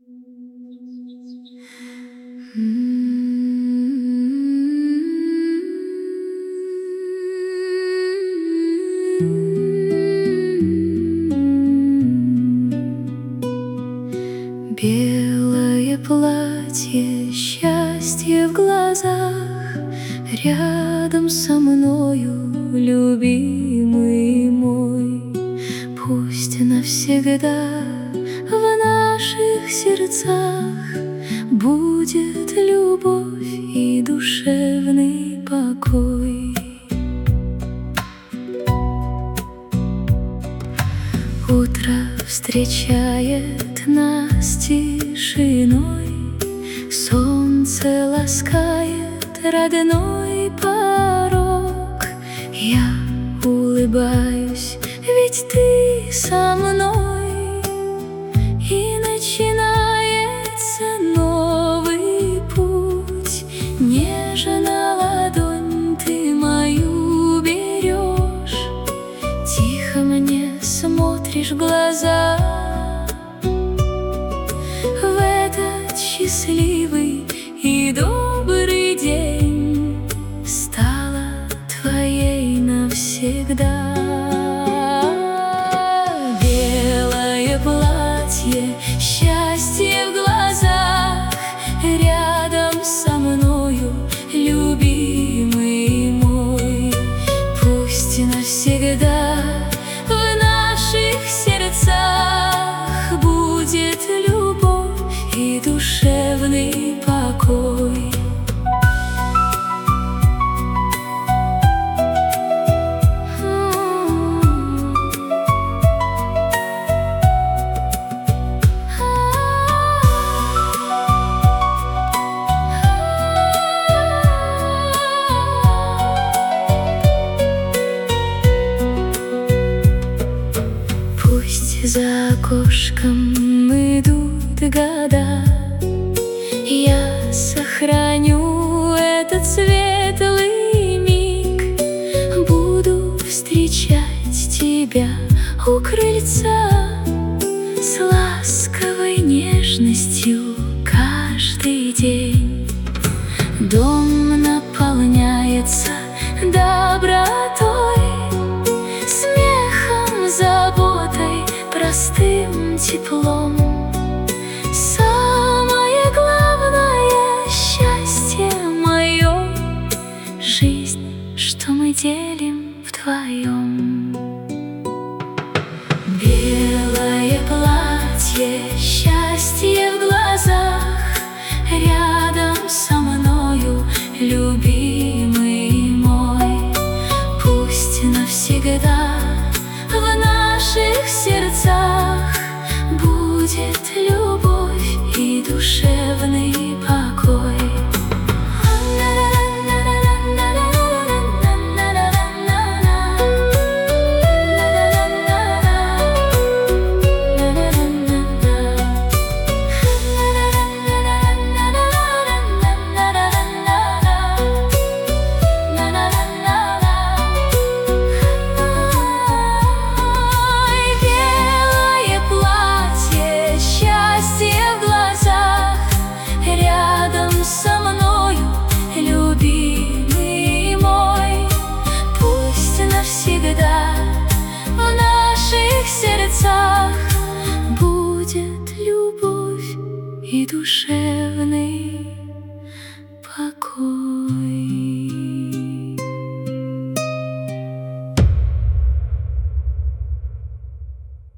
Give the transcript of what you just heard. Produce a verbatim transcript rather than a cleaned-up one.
Белое платье, счастье в глазах, рядом со мною, любимый мой. Пусть навсегда в наших сердцах будет любовь и душевный покой. Утро встречает нас тишиной, солнце ласкает родной порог. Я улыбаюсь, ведь ты со мной, и начинается новый путь. Нежно ладонь ты мою берешь, тихо мне смотришь в глаза. В этот счастливый и добрый день стала твоей навсегда. Белое платье, счастье в глазах, рядом со мною, любимый мой. Пусть навсегда в наших сердцах будет любовь и душевный покой. Пусть за окошком идут года, я сохраню этот светлый миг. Буду встречать тебя у крыльца с ласковой нежностью каждый день. Дом наполняется добротой, смехом, заботой, простым теплом. Самое главное счастье мое — жизнь, что мы делим вдвоем. Белое платье, счастье в глазах, рядом со мною, любимый мой. Пусть навсегда в наших сердцах будет любовь и душевный покой. Со мною, любимый мой, пусть навсегда в наших сердцах будет любовь и душевный